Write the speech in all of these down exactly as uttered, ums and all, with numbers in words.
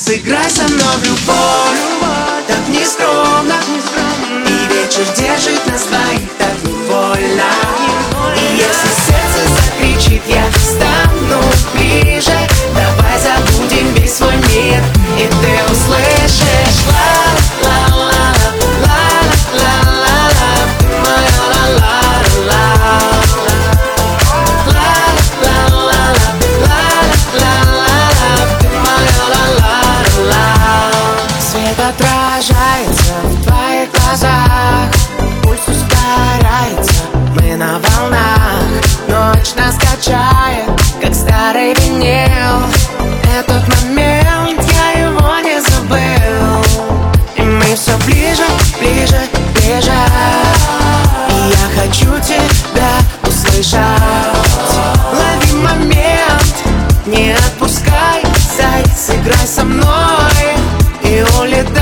Сыграй со мной в любовь, так нескромно, и вечер держит нас двоих так невольно. И если сердце закричит, я стану ближе. Давай забудем весь свой мир, и ты услышишь ла-ла-ла-ла, ла-ла-ла-ла, ты моя ла-ла-ла-ла, ла-ла-ла-ла, ла-ла-ла-ла, ты моя ла-ла-ла. Свет отражается в твоих глазах, пульс ускоряется, мы на волнах. Ночь нас качает, как старый винил. Этот момент, я его не забыл. И мы все ближе, ближе, ближе. И я хочу тебя услышать. Лови момент, не отпускай, зай, сыграй со мной и улетай.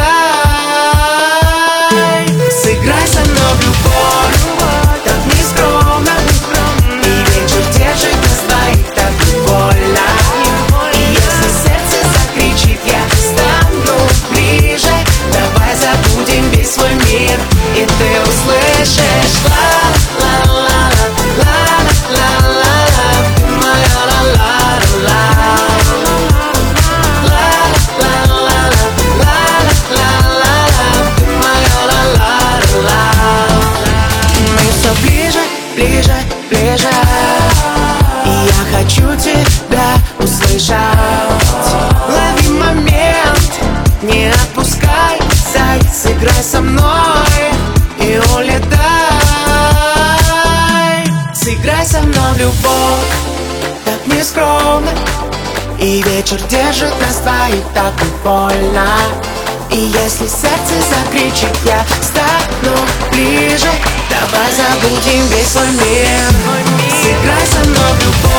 Сыграй со мной в любовь, так нескромно, и вечер держит нас двоих так невольно. И если сердце закричит, я стану ближе. Давай забудем весь свой мир, и ты услышишь ла-ла-ла-ла, ла-ла-ла-ла, ты моя ла-ла-ла-ла, ла-ла-ла-ла, ла-ла-ла-ла, ты моя ла-ла-ла. Мы все ближе, ближе, ближе. И я хочу тебя услышать. Лови момент, не отпускай, зай, сыграй со мной и улетай. Сыграй со мной в любовь, так нескромно, и вечер держит нас двоих так больно. И если сердце закричит, я стану ближе. Давай забудем весь свой мир. Сыграй со мной в любовь.